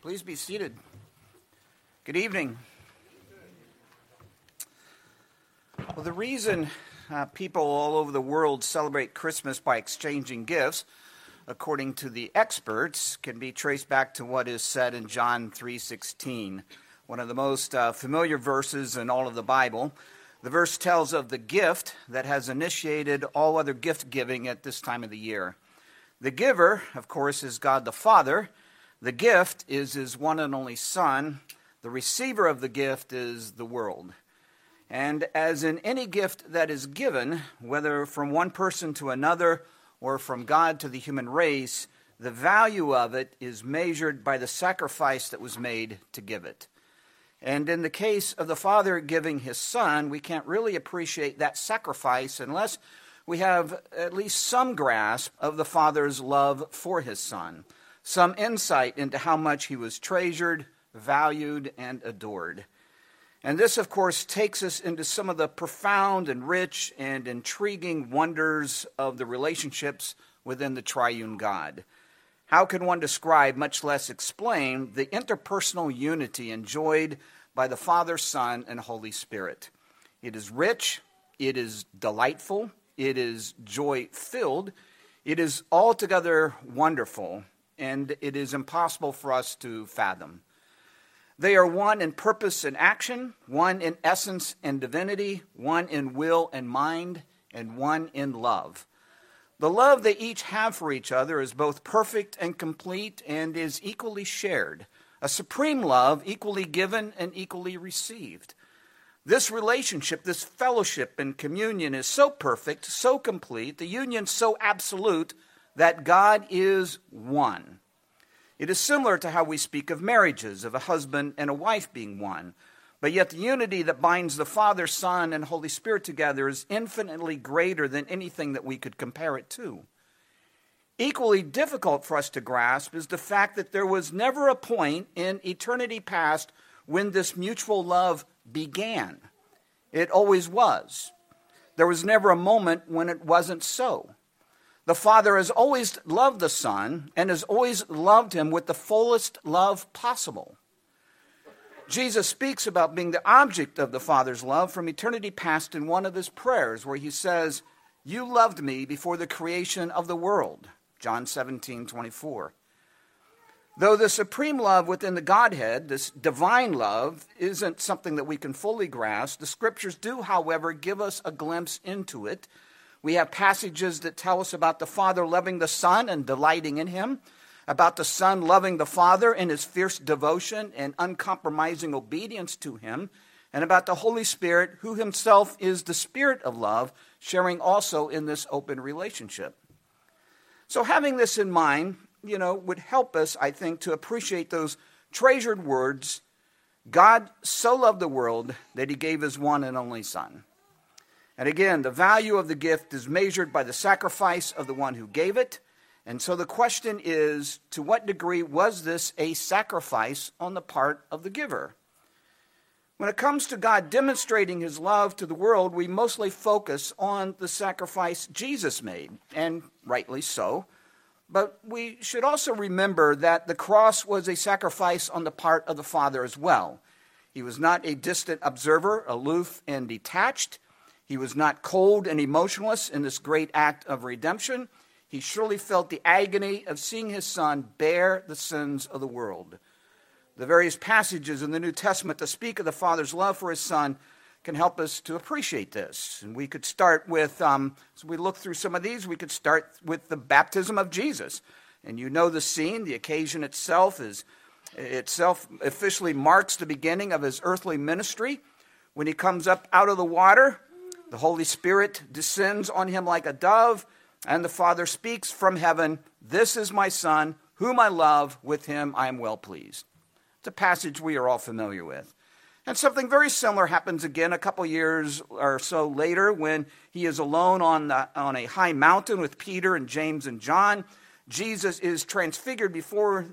Please be seated. Good evening. Well, the reason people all over the world celebrate Christmas by exchanging gifts, according to the experts, can be traced back to what is said in John 3:16, one of the most familiar verses in all of the Bible. The verse tells of the gift that has initiated all other gift giving at this time of the year. The giver, of course, is God the Father. The gift is his one and only Son. The receiver of the gift is the world. And as in any gift that is given, whether from one person to another or from God to the human race, the value of it is measured by the sacrifice that was made to give it. And in the case of the Father giving his Son, we can't really appreciate that sacrifice unless we have at least some grasp of the Father's love for his Son, some insight into how much he was treasured, valued, and adored. And this, of course, takes us into some of the profound and rich and intriguing wonders of the relationships within the triune God. How can one describe, much less explain, the interpersonal unity enjoyed by the Father, Son, and Holy Spirit? It is rich, it is delightful, it is joy-filled, it is altogether wonderful, and it is impossible for us to fathom. They are one in purpose and action, one in essence and divinity, one in will and mind, and one in love. The love they each have for each other is both perfect and complete and is equally shared, a supreme love equally given and equally received. This relationship, this fellowship and communion is so perfect, so complete, the union so absolute that God is one. It is similar to how we speak of marriages, of a husband and a wife being one. But yet the unity that binds the Father, Son, and Holy Spirit together is infinitely greater than anything that we could compare it to. Equally difficult for us to grasp is the fact that there was never a point in eternity past when this mutual love began. It always was. There was never a moment when it wasn't so. The Father has always loved the Son and has always loved him with the fullest love possible. Jesus speaks about being the object of the Father's love from eternity past in one of his prayers where he says, "You loved me before the creation of the world," John 17:24. Though the supreme love within the Godhead, this divine love, isn't something that we can fully grasp, the Scriptures do, however, give us a glimpse into it. We have passages that tell us about the Father loving the Son and delighting in him, about the Son loving the Father in his fierce devotion and uncompromising obedience to him, and about the Holy Spirit, who himself is the Spirit of love, sharing also in this open relationship. So having this in mind, would help us, I think, to appreciate those treasured words, God so loved the world that he gave his one and only Son. And again, the value of the gift is measured by the sacrifice of the one who gave it. And so the question is, to what degree was this a sacrifice on the part of the giver? When it comes to God demonstrating his love to the world, we mostly focus on the sacrifice Jesus made, and rightly so. But we should also remember that the cross was a sacrifice on the part of the Father as well. He was not a distant observer, aloof and detached. He was not cold and emotionless in this great act of redemption. He surely felt the agony of seeing his Son bear the sins of the world. The various passages in the New Testament that speak of the Father's love for his Son can help us to appreciate this. And we could start with, as we look through some of these, we could start with the baptism of Jesus. And you know the scene, the occasion itself officially marks the beginning of his earthly ministry. When he comes up out of the water, the Holy Spirit descends on him like a dove, and the Father speaks from heaven, "This is my Son, whom I love, with him I am well pleased." It's a passage we are all familiar with. And something very similar happens again a couple years or so later when he is alone on a high mountain with Peter and James and John. Jesus is transfigured before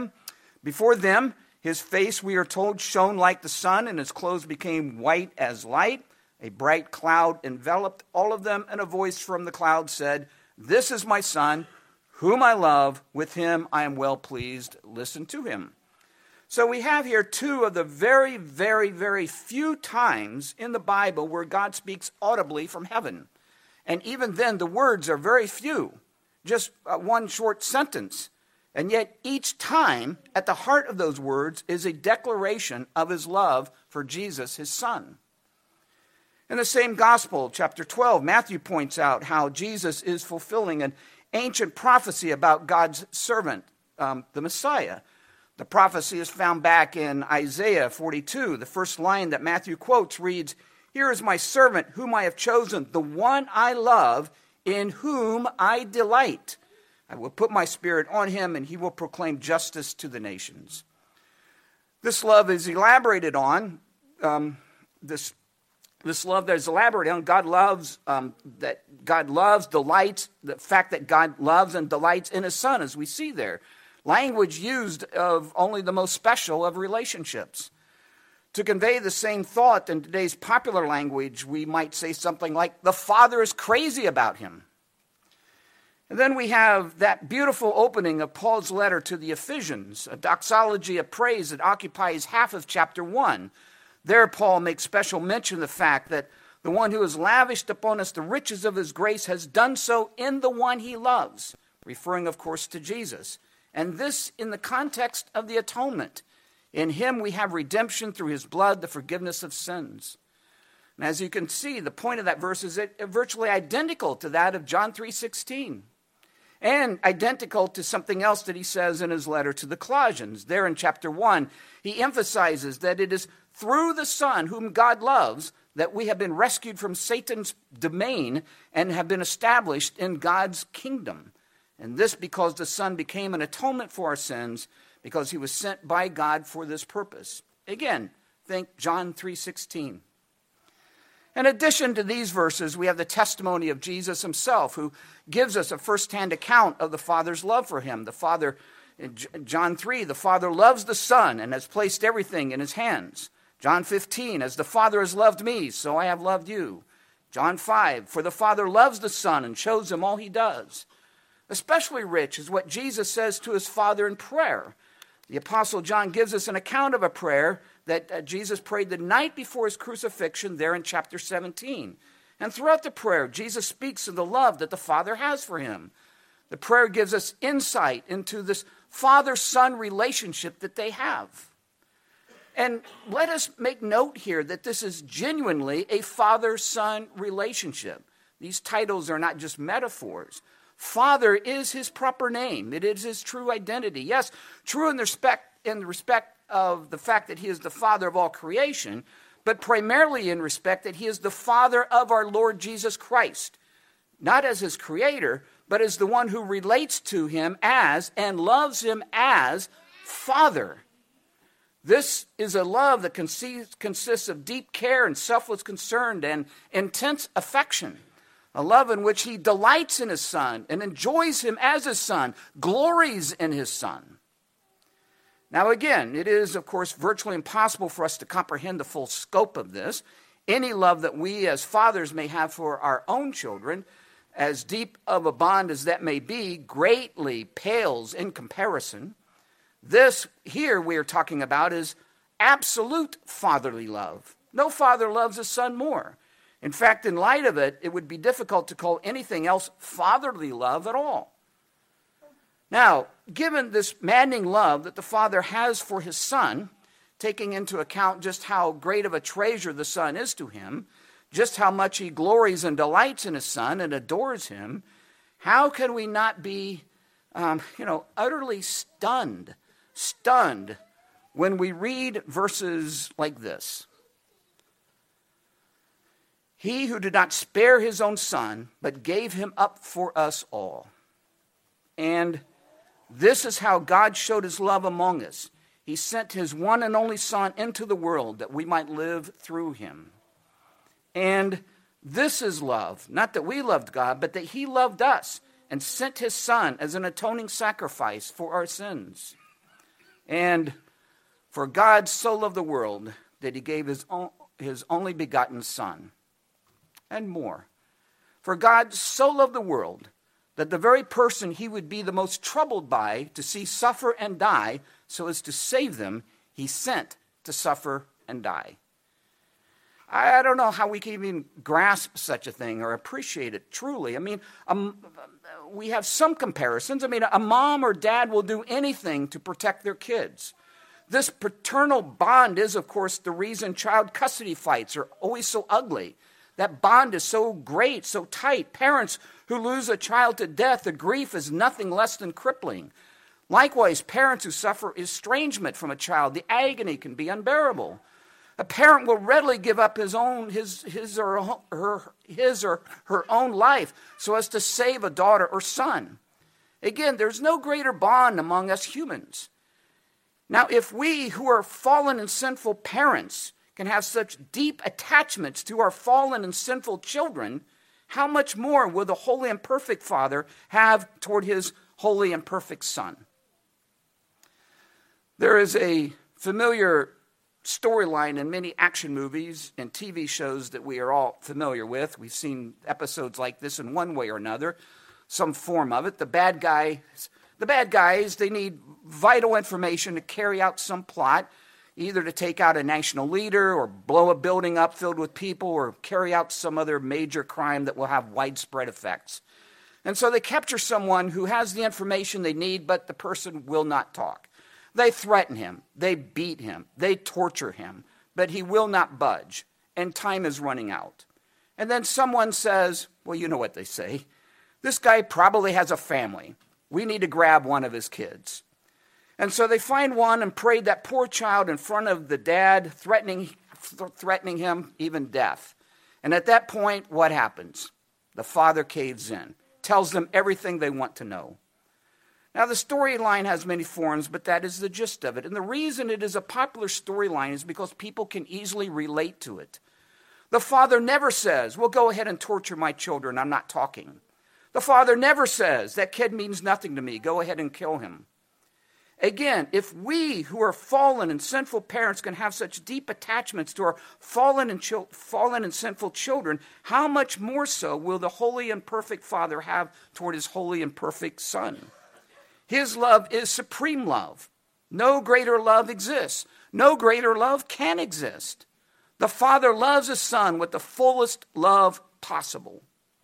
them. His face, we are told, shone like the sun, and his clothes became white as light. A bright cloud enveloped all of them, and a voice from the cloud said, "This is my Son, whom I love. With him I am well pleased. Listen to him." So we have here two of the very, very, very few times in the Bible where God speaks audibly from heaven. And even then, the words are very few, just one short sentence. And yet each time, at the heart of those words is a declaration of his love for Jesus, his son. In the same gospel, chapter 12, Matthew points out how Jesus is fulfilling an ancient prophecy about God's servant, the Messiah. The prophecy is found back in Isaiah 42. The first line that Matthew quotes reads, "Here is my servant whom I have chosen, the one I love, in whom I delight. I will put my spirit on him, and he will proclaim justice to the nations." This love is elaborated on. This love that is elaborated on, God loves, delights, the fact that God loves and delights in his son, as we see there. Language used of only the most special of relationships. To convey the same thought in today's popular language, we might say something like, the Father is crazy about him. And then we have that beautiful opening of Paul's letter to the Ephesians, a doxology of praise that occupies half of chapter 1. There Paul makes special mention of the fact that the one who has lavished upon us the riches of his grace has done so in the one he loves, referring, of course, to Jesus. And this in the context of the atonement. In him we have redemption through his blood, the forgiveness of sins. And as you can see, the point of that verse is virtually identical to that of John 3:16. And identical to something else that he says in his letter to the Colossians. There in chapter 1, he emphasizes that it is through the Son whom God loves that we have been rescued from Satan's domain and have been established in God's kingdom. And this because the Son became an atonement for our sins, because he was sent by God for this purpose. Again, think John 3:16. In addition to these verses, we have the testimony of Jesus himself, who gives us a first-hand account of the Father's love for him. The Father, in John 3, the Father loves the Son and has placed everything in his hands. John 15, as the Father has loved me, so I have loved you. John 5, for the Father loves the Son and shows him all he does. Especially rich is what Jesus says to his Father in prayer. The Apostle John gives us an account of a prayer that Jesus prayed the night before his crucifixion there in chapter 17. And throughout the prayer, Jesus speaks of the love that the Father has for him. The prayer gives us insight into this father-son relationship that they have. And let us make note here that this is genuinely a father-son relationship. These titles are not just metaphors. Father is his proper name. It is his true identity. Yes, true in the respect of the fact that he is the Father of all creation, but primarily in respect that he is the Father of our Lord Jesus Christ, not as his creator, but as the one who relates to him as and loves him as Father. This is a love that consists of deep care and selfless concern and intense affection. A love in which he delights in his Son and enjoys him as his Son, glories in his Son. Now again, it is, of course, virtually impossible for us to comprehend the full scope of this. Any love that we as fathers may have for our own children, as deep of a bond as that may be, greatly pales in comparison. This here we are talking about is absolute fatherly love. No father loves his son more. In fact, in light of it, it would be difficult to call anything else fatherly love at all. Now, given this maddening love that the Father has for his Son, taking into account just how great of a treasure the Son is to him, just how much he glories and delights in his Son and adores him, how can we not be, utterly stunned when we read verses like this? He who did not spare his own Son, but gave him up for us all. And this is how God showed his love among us. He sent his one and only Son into the world that we might live through him. And this is love, not that we loved God, but that he loved us and sent his Son as an atoning sacrifice for our sins. And for God so loved the world that he gave his only begotten Son. And more. For God so loved the world that the very person he would be the most troubled by to see suffer and die so as to save them, he sent to suffer and die. I don't know how we can even grasp such a thing or appreciate it truly. I mean, we have some comparisons. I mean, a mom or dad will do anything to protect their kids. This paternal bond is, of course, the reason child custody fights are always so ugly. That bond is so great, so tight. Parents who lose a child to death, the grief is nothing less than crippling. Likewise, parents who suffer estrangement from a child, the agony can be unbearable. A parent will readily give up his or her own life so as to save a daughter or son. Again, there's no greater bond among us humans. Now, if we who are fallen and sinful parents can have such deep attachments to our fallen and sinful children, how much more will the holy and perfect Father have toward his holy and perfect Son? There is a familiar storyline in many action movies and TV shows that we are all familiar with. We've seen episodes like this in one way or another, some form of it. The bad guys, they need vital information to carry out some plot, either to take out a national leader or blow a building up filled with people or carry out some other major crime that will have widespread effects. And so they capture someone who has the information they need, but the person will not talk. They threaten him, they beat him, they torture him, but he will not budge, and time is running out. And then someone says, well, you know what they say, this guy probably has a family. We need to grab one of his kids. And so they find one and parade that poor child in front of the dad, threatening him even death. And at that point, what happens? The father caves in, tells them everything they want to know. Now, the storyline has many forms, but that is the gist of it. And the reason it is a popular storyline is because people can easily relate to it. The father never says, well, go ahead and torture my children, I'm not talking. The father never says, that kid means nothing to me, go ahead and kill him. Again, if we who are fallen and sinful parents can have such deep attachments to our fallen and sinful children, how much more so will the holy and perfect Father have toward his holy and perfect Son? His love is supreme love. No greater love exists. No greater love can exist. The Father loves his Son with the fullest love possible.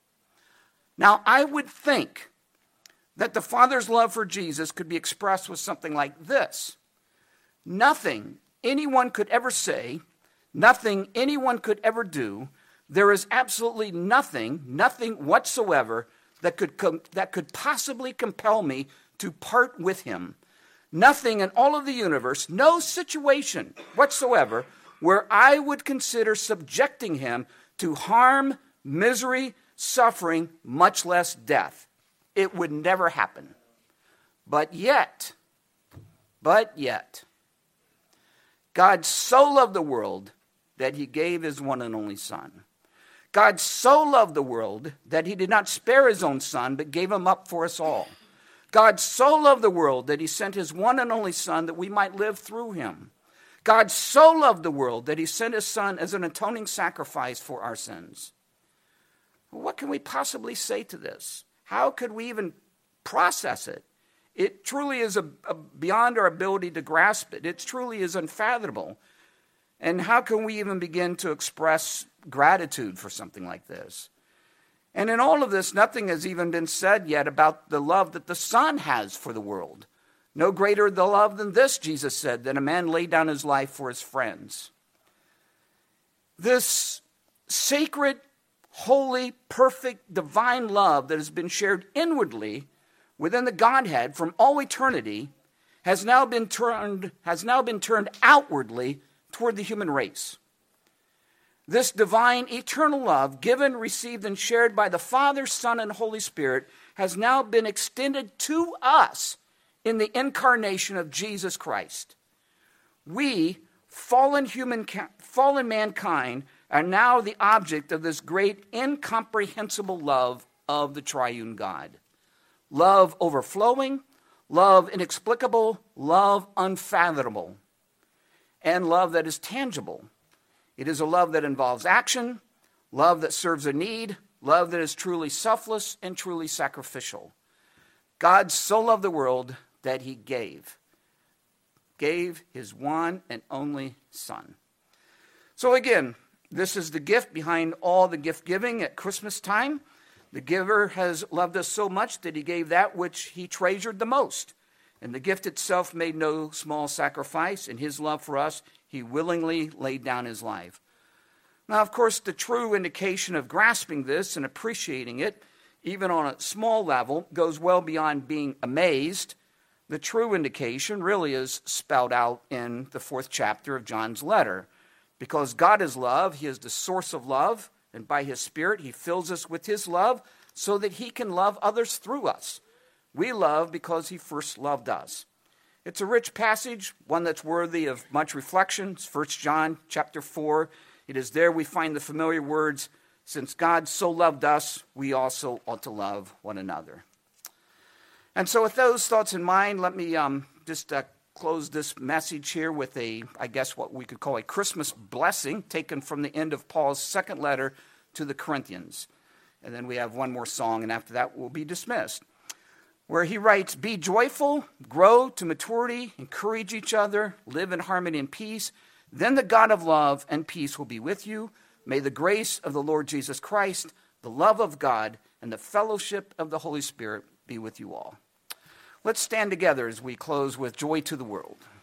Now, I would think that the Father's love for Jesus could be expressed with something like this. Nothing anyone could ever say, nothing anyone could ever do, there is absolutely nothing whatsoever that could possibly compel me to part with him. Nothing in all of the universe, no situation whatsoever where I would consider subjecting him to harm, misery, suffering, much less death. It would never happen. But yet, God so loved the world that he gave his one and only Son. God so loved the world that he did not spare his own Son, but gave him up for us all. God so loved the world that he sent his one and only Son that we might live through him. God so loved the world that he sent his Son as an atoning sacrifice for our sins. What can we possibly say to this? How could we even process it? It truly is beyond our ability to grasp it. It truly is unfathomable. And how can we even begin to express gratitude for something like this? And in all of this, nothing has even been said yet about the love that the Son has for the world. No greater the love than this, Jesus said, that a man laid down his life for his friends. This sacred, holy, perfect, divine love that has been shared inwardly within the Godhead from all eternity has now been turned outwardly toward the human race. This divine, eternal love, given, received, and shared by the Father, Son, and Holy Spirit, has now been extended to us in the incarnation of Jesus Christ. We, fallen mankind, are now the object of this great, incomprehensible love of the triune God. Love overflowing, love inexplicable, love unfathomable, and love that is tangible. It is a love that involves action, love that serves a need, love that is truly selfless and truly sacrificial. God so loved the world that he gave. gave his one and only Son. So again, this is the gift behind all the gift giving at Christmas time. The giver has loved us so much that he gave that which he treasured the most. And the gift itself made no small sacrifice. In his love for us, he willingly laid down his life. Now, of course, the true indication of grasping this and appreciating it, even on a small level, goes well beyond being amazed. The true indication really is spelled out in the 4th chapter of John's letter. Because God is love, he is the source of love, and by his Spirit he fills us with his love so that he can love others through us. We love because he first loved us. It's a rich passage, one that's worthy of much reflection. It's 1 John chapter 4. It is there we find the familiar words, since God so loved us, we also ought to love one another. And so with those thoughts in mind, let me just close this message here with I guess what we could call a Christmas blessing taken from the end of Paul's second letter to the Corinthians. And then we have one more song, and after that we'll be dismissed, where he writes, "Be joyful, grow to maturity, encourage each other, live in harmony and peace. Then the God of love and peace will be with you. May the grace of the Lord Jesus Christ, the love of God, and the fellowship of the Holy Spirit be with you all." Let's stand together as we close with Joy to the World.